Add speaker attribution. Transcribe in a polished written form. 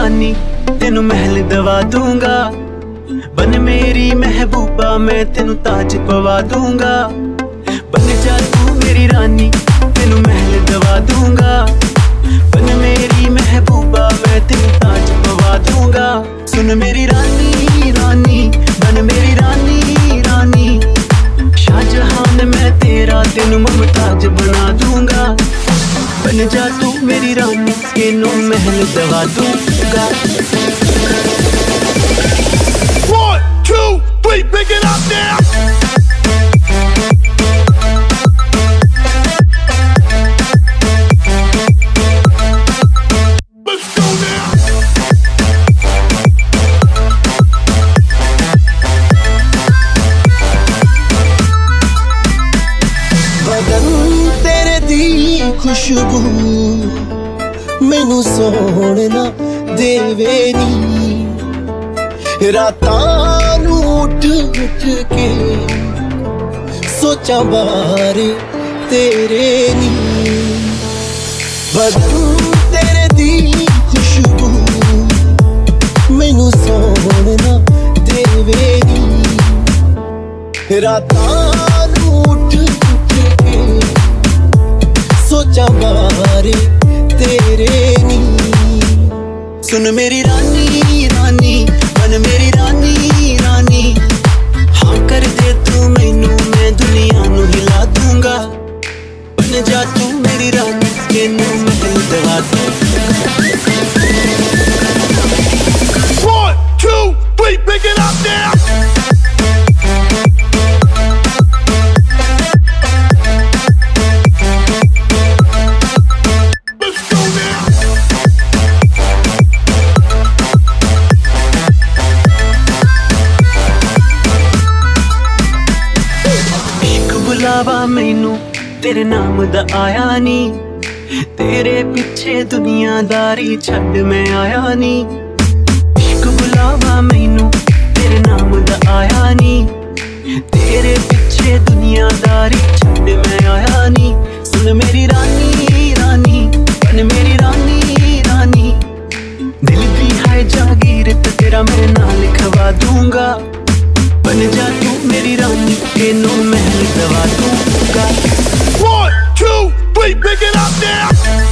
Speaker 1: रानी तेनू महल दवा दूंगा। बन मेरी महबूबा मैं तेनू ताज पवा दूंगा। बन जा तू मेरी रानी तेनू महल दवा दूंगा। बन मेरी महबूबा मैं तेनू ताज पवा दूंगा। सुन मेरी रानी रानी बन मेरी रानी रानी। शाहजहान मैं तेरा तेनू मुमताज बना दूंगा। बन जा तू मेरी रानी तेनू महल दवा दूंगा।
Speaker 2: 1, 2, 3, pick it up now. Let's go now.
Speaker 3: बदन तेरे दी खुशबू मैनू सोहण ना देवे नी। रातां नू उठ उठ के सोचा बारे तेरे नी। बदन तेरे दी खुशबू मैनू सोहण ना देवे नी। रातां नू उठ के सोचा बारे तेरे नी।
Speaker 1: सुन मेरी रानी रानी बन मेरी रानी रानी। हाँ कर दे तू मैनू मैं दुनिया नू हिला दूंगा। बन जा तू मेरी रानी तेनू महल दवा दूंगा।
Speaker 2: 1, 2, 3, pick it up now. Let's go now.
Speaker 1: इश्क बुलावा मैनू तेरे नाम दा आया नी। तेरे पीछे दुनियादारी छड़ मैं आया नी। इश्क बुलावा मैनू तेरे नाम दा आया नी। तेरे पीछे दुनियादारी छड़ मैं आया नी। सुन मेरी रानी रानी बन मेरी रानी रानी। दिल दी है जागीर ते तेरा मैं नाम लिखवा दूंगा। बन जा तू मेरी रानी तेनू महल दवा दूंगा।
Speaker 2: 1, 2, 3, pick it up now.